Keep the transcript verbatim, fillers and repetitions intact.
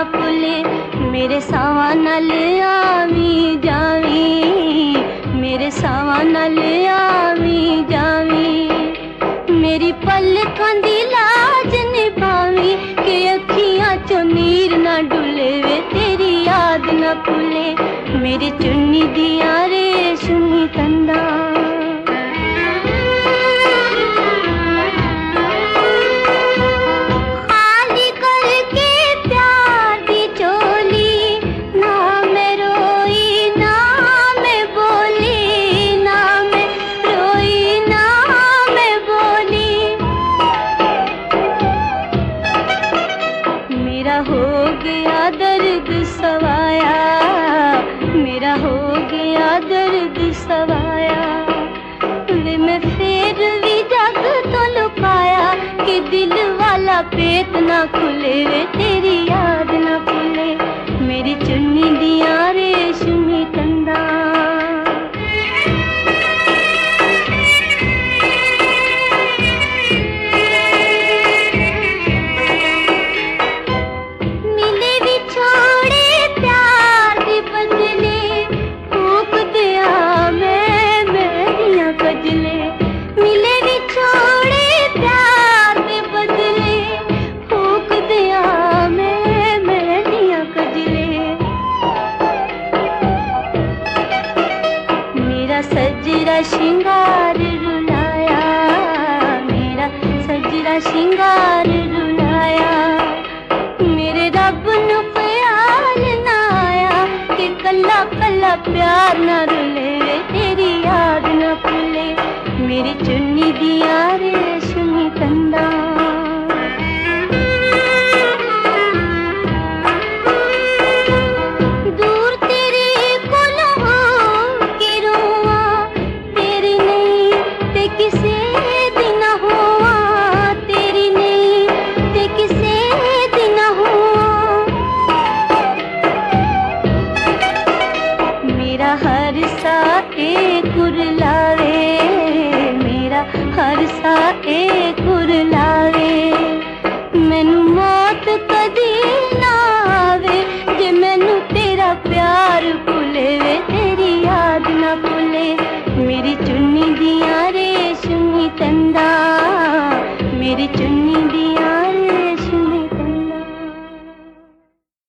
भुले, मेरे सावां नाल आवी जावी, मेरे सावां नाल आवी जावी। मेरी पलकां दी लाज निभावी, के अखियां चों नीर ना डुले वे तेरी याद ना भुले, मेरी चुन्नी दियां रेशमी तंदा। खाली करके प्यार दी चोली, ना मैं रोई ना मैं बोली, ना मैं रोई ना मैं बोली। मेरा हो गया दर्द सवाया, मेरा हो गया दर्द सवाया। वे मैं फिर भी जग तो लुकाया, कि दिल वाला पेट ना खुले वे तेरी याद ना भुले, मेरी चुन्नी दियां रेशमी तंदा। मिले बिछोड़े प्यार दे बदले, फूक दिया मैं मेरियां कजले। मिले बिछोड़े प्यार दे बदले, फूक दिया मैं मेरियां कजले। मेरा सजरा श्रृंगार रुलाया, मेरा सजरा श्रृंगार रुलाया। मेरे रब नू ख्याल ना आया, कि कल्ला कल्ला प्यार ना रुले वे तेरी याद ना भुले, मेरी चुन्नी दियां रेशमी तंदा। दूर तेरे कोलों हो के रोवां, तेरी नहीं ते किसे दी ना होवां, तेरी नहीं ते किसे दी ना होवां। मेरा हर सा एक कुरलावे, मेरा हर सा एक कुरलावे। मैनू मौत कदी ना आवे, जे मैनू तेरा प्यार भुले वे तेरी याद ना भुले, मेरी चुन्नी दियां रेशमी तंदा, मेरी चुन्नी